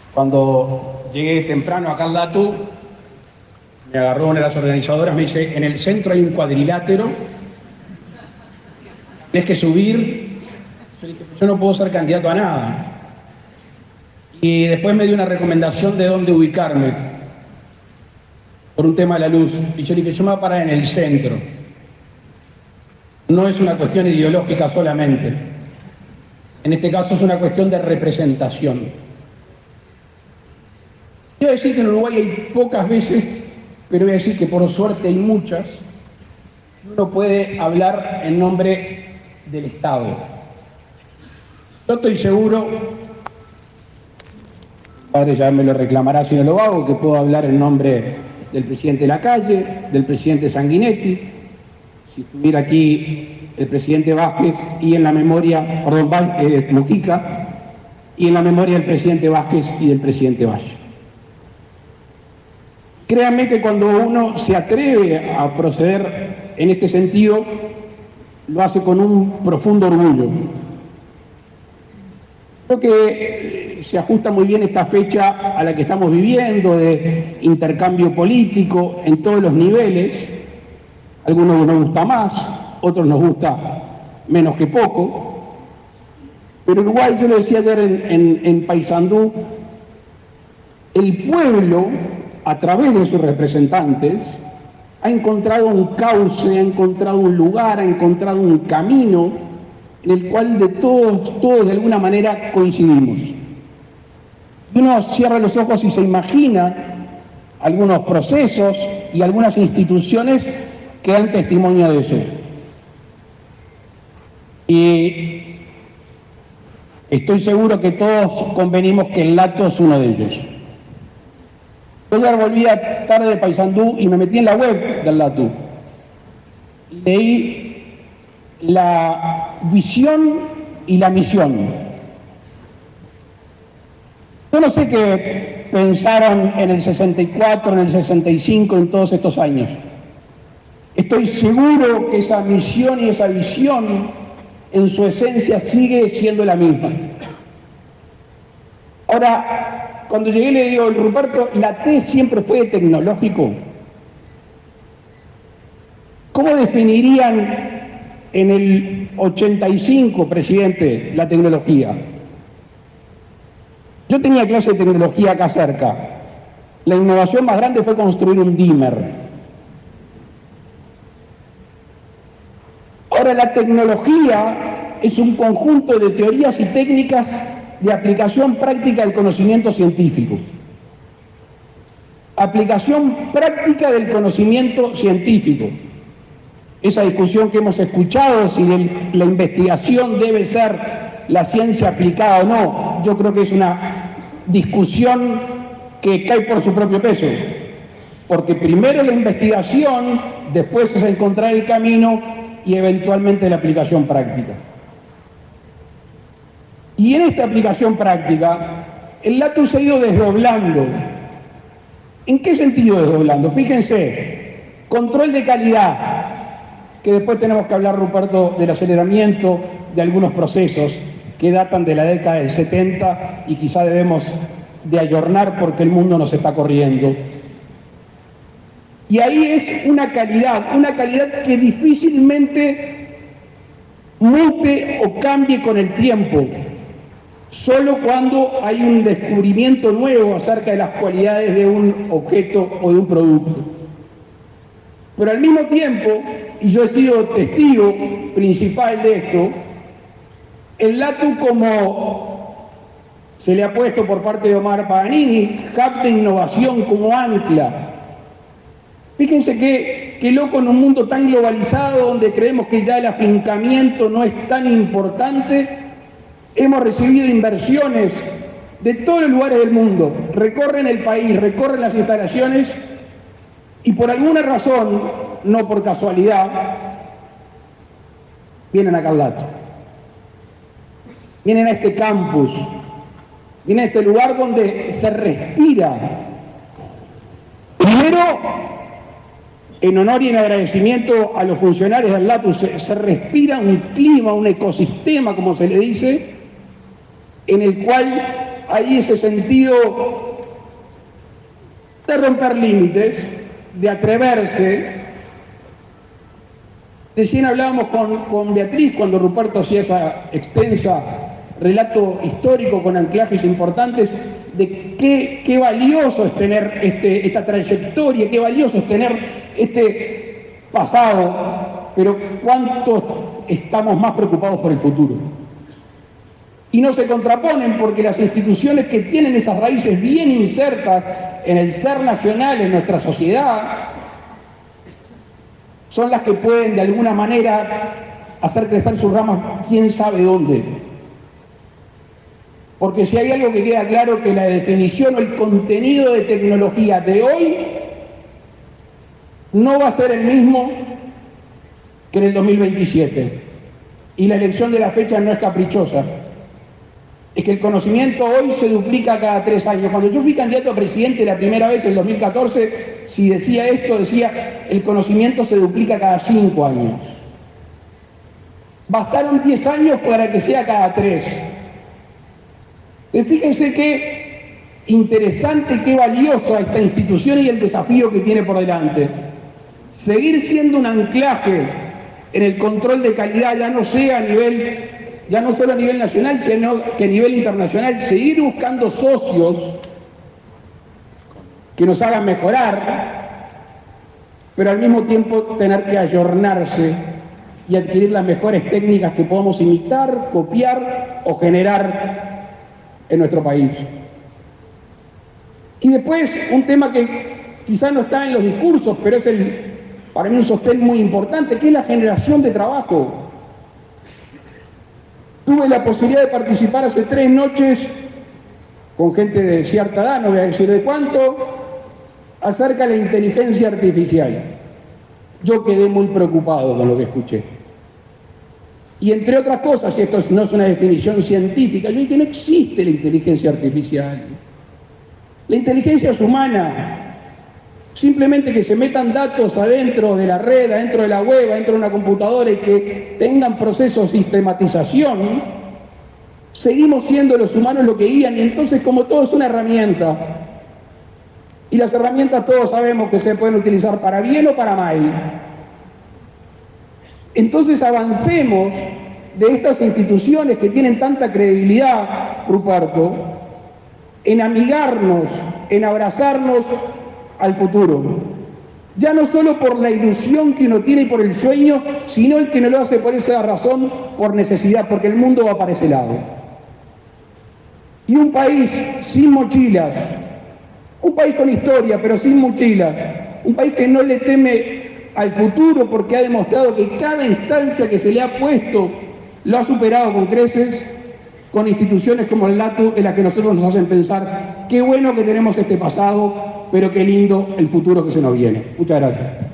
Cuando llegué temprano acá al Latu, me agarró una de las organizadoras, me dice, en el centro hay un cuadrilátero, tienes que subir. Yo dije, yo no puedo ser candidato a nada. Y después me dio una recomendación de dónde ubicarme, por un tema de la luz. Y yo dije, yo me voy a parar en el centro. No es una cuestión ideológica solamente. En este caso es una cuestión de representación. Quiero decir que en Uruguay hay pocas veces, pero voy a decir que por suerte hay muchas, uno puede hablar en nombre del Estado. Yo estoy seguro, el padre ya me lo reclamará si no lo hago, que puedo hablar en nombre del presidente Lacalle, del presidente Sanguinetti, si estuviera aquí el presidente Vázquez y en la memoria, perdón, Mujica, y en la memoria del presidente Vázquez y del presidente Valle. Créanme que cuando uno se atreve a proceder en este sentido, lo hace con un profundo orgullo. Creo que se ajusta muy bien esta fecha a la que estamos viviendo, de intercambio político en todos los niveles. A algunos nos gusta más, otros nos gusta menos que poco. Pero Uruguay, yo lo decía ayer en Paysandú, el pueblo, a través de sus representantes, ha encontrado un cauce, ha encontrado un lugar, ha encontrado un camino en el cual de todos de alguna manera coincidimos. Uno cierra los ojos y se imagina algunos procesos y algunas instituciones que dan testimonio de eso. Y estoy seguro que todos convenimos que el Latu es uno de ellos. Yo ya volví a tarde de Paysandú y me metí en la web del Latu. Leí la visión y la misión. Yo no sé qué pensaron en el 64, en el 65, en todos estos años. Estoy seguro que esa misión y esa visión en su esencia sigue siendo la misma. Ahora, cuando llegué le digo, Ruperto, ¿la T siempre fue tecnológico? ¿Cómo definirían en el 85, presidente, la tecnología? Yo tenía clase de tecnología acá cerca. La innovación más grande fue construir un dimmer. Ahora, la tecnología es un conjunto de teorías y técnicas de aplicación práctica del conocimiento científico. Aplicación práctica del conocimiento científico. Esa discusión que hemos escuchado, si la investigación debe ser la ciencia aplicada o no, yo creo que es una discusión que cae por su propio peso. Porque primero la investigación, después es encontrar el camino y eventualmente la aplicación práctica. Y en esta aplicación práctica, el Latu se ha ido desdoblando. ¿En qué sentido desdoblando? Fíjense, control de calidad, que después tenemos que hablar, Ruperto, del aceleramiento de algunos procesos que datan de la década del 70 y quizá debemos de ayornar porque el mundo nos está corriendo. Y ahí es una calidad que difícilmente mute o cambie con el tiempo. Solo cuando hay un descubrimiento nuevo acerca de las cualidades de un objeto o de un producto. Pero al mismo tiempo, y yo he sido testigo principal de esto, el Latu, como se le ha puesto por parte de Omar Paganini, hub de innovación como ancla. Fíjense qué loco en un mundo tan globalizado donde creemos que ya el afincamiento no es tan importante. Hemos recibido inversiones de todos los lugares del mundo, recorren el país, recorren las instalaciones y por alguna razón, no por casualidad, vienen acá al Latu. Vienen a este campus, vienen a este lugar donde se respira. Primero, en honor y en agradecimiento a los funcionarios del Latu, se respira un clima, un ecosistema, como se le dice, en el cual ahí ese sentido de romper límites, de atreverse. Recién hablábamos con Beatriz cuando Ruperto hacía esa extensa relato histórico con anclajes importantes de qué valioso es tener esta trayectoria, qué valioso es tener este pasado, pero cuánto estamos más preocupados por el futuro. Y no se contraponen porque las instituciones que tienen esas raíces bien insertas en el ser nacional, en nuestra sociedad, son las que pueden de alguna manera hacer crecer sus ramas quién sabe dónde. Porque si hay algo que queda claro, que la definición o el contenido de tecnología de hoy no va a ser el mismo que en el 2027. Y la elección de la fecha no es caprichosa. Es que el conocimiento hoy se duplica cada 3 años. Cuando yo fui candidato a presidente la primera vez, en 2014, si decía esto, decía el conocimiento se duplica cada 5 años. Bastaron 10 años para que sea cada 3. Fíjense qué interesante, qué valiosa esta institución y el desafío que tiene por delante. Seguir siendo un anclaje en el control de calidad, ya no solo a nivel nacional, sino que a nivel internacional, seguir buscando socios que nos hagan mejorar, pero al mismo tiempo tener que ayornarse y adquirir las mejores técnicas que podamos imitar, copiar o generar en nuestro país. Y después, un tema que quizá no está en los discursos, pero es para mí un sostén muy importante, que es la generación de trabajo. Tuve la posibilidad de participar hace 3 noches con gente de cierta edad, no voy a decir de cuánto, acerca de la inteligencia artificial. Yo quedé muy preocupado con lo que escuché. Y entre otras cosas, y esto no es una definición científica, yo dije que no existe la inteligencia artificial. La inteligencia es humana. Simplemente que se metan datos adentro de la red, adentro de la web, adentro de una computadora y que tengan procesos de sistematización, seguimos siendo los humanos lo que guían, y entonces como todo es una herramienta, y las herramientas todos sabemos que se pueden utilizar para bien o para mal. Entonces avancemos de estas instituciones que tienen tanta credibilidad, Ruperto, en amigarnos, en abrazarnos al futuro. Ya no solo por la ilusión que uno tiene y por el sueño, sino el que no lo hace por esa razón, por necesidad, porque el mundo va para ese lado. Y un país sin mochilas, un país con historia, pero sin mochilas, un país que no le teme al futuro porque ha demostrado que cada instancia que se le ha puesto lo ha superado con creces, con instituciones como el LATU, en las que nosotros nos hacen pensar qué bueno que tenemos este pasado, pero qué lindo el futuro que se nos viene. Muchas gracias.